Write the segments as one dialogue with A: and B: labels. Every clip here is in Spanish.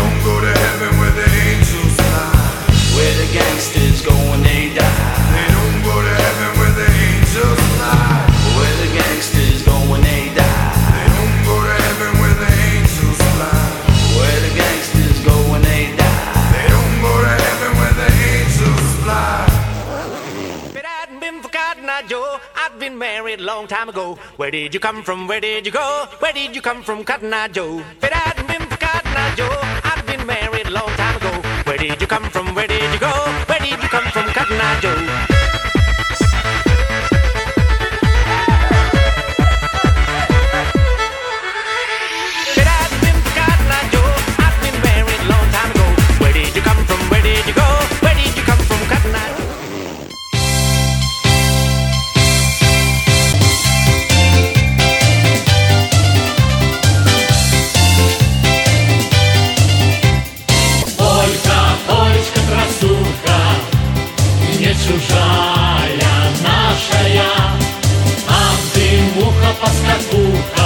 A: don't go to heaven where the angels fly.
B: Where the gangsters go when they die.
A: They don't go to heaven where the angels fly.
B: Where the gangsters go when they die.
A: They don't go to heaven where the angels fly.
B: Where the gangsters go when they die.
A: They don't go to heaven where the angels fly.
C: If it hadn't been for Cotton Eye Joe, I'd been married a long time ago. Where did you come from? Where did you go? Where did you come from, Cotton Eye Joe? If it hadn't been for Cotton Eye Joe, I'd been married a long time ago. Where did you come from? Where did you go? Where did you come from, Cotton Eye Joe?
D: Чужая нашая, ах ты, муха паскотуха,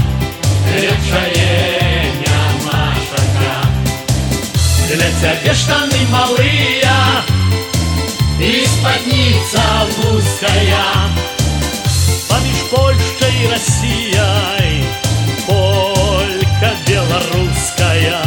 D: лепшая наша. Для тебя штаны малые и спадница узкая. Поміж Польщей и Россией полька белорусская.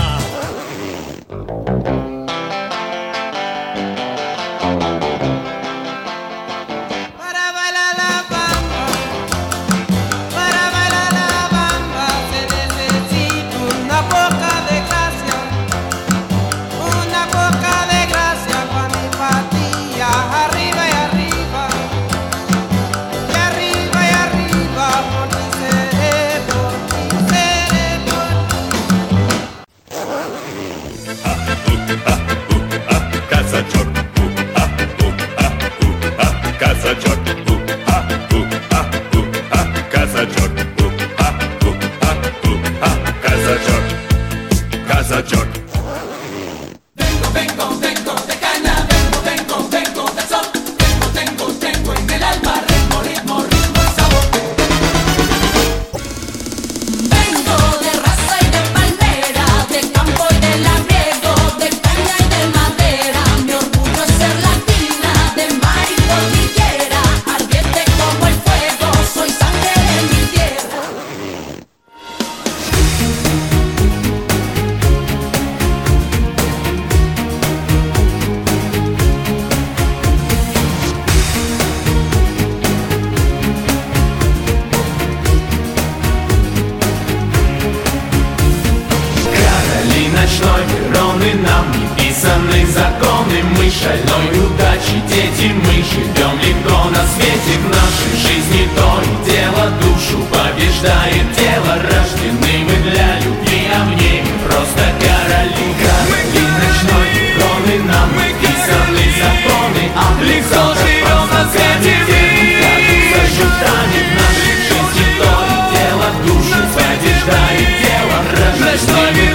E: Шальной удачи, дети, мы живем легко на свете. В нашей жизни то и дело, душу побеждает тело. Рождены мы для любви, а мне просто короли. Короли ночной, кроны нам писаны законы. А
F: легко живем на свете мы.
E: Зажутанет в нашей жизни то и дело, душу побеждает тело. Рождены мы